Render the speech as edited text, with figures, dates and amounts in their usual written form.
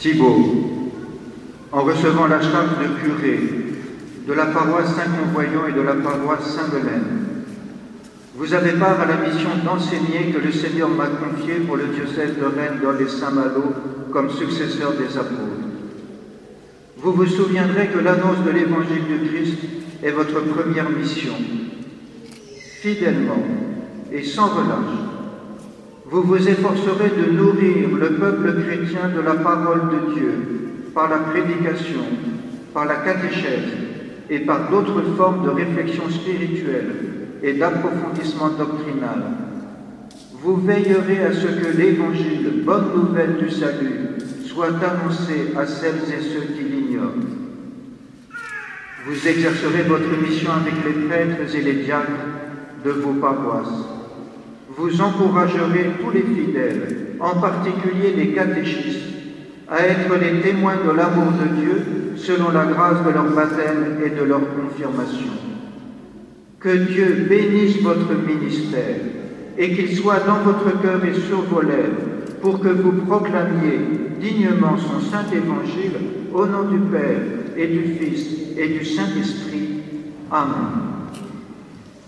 Thibaut, en recevant la charte de curé de la paroisse Saint-Convoyant et de la paroisse Saint-Belaine, vous avez part à la mission d'enseigner que le Seigneur m'a confiée pour le diocèse de Rennes, Dol et Saint-Malo comme successeur des apôtres. Vous vous souviendrez que l'annonce de l'Évangile du Christ est votre première mission. Fidèlement et sans relâche, vous vous efforcerez de nourrir le peuple chrétien de la parole de Dieu par la prédication, par la catéchèse et par d'autres formes de réflexion spirituelle et d'approfondissement doctrinal. Vous veillerez à ce que l'Évangile, bonne nouvelle du salut, soit annoncé à celles et ceux qui l'ignorent. Vous exercerez votre mission avec les prêtres et les diacres de vos paroisses. Vous encouragerez tous les fidèles, en particulier les catéchistes, à être les témoins de l'amour de Dieu selon la grâce de leur baptême et de leur confirmation. Que Dieu bénisse votre ministère et qu'il soit dans votre cœur et sur vos lèvres pour que vous proclamiez dignement son saint évangile au nom du Père et du Fils et du Saint-Esprit. Amen.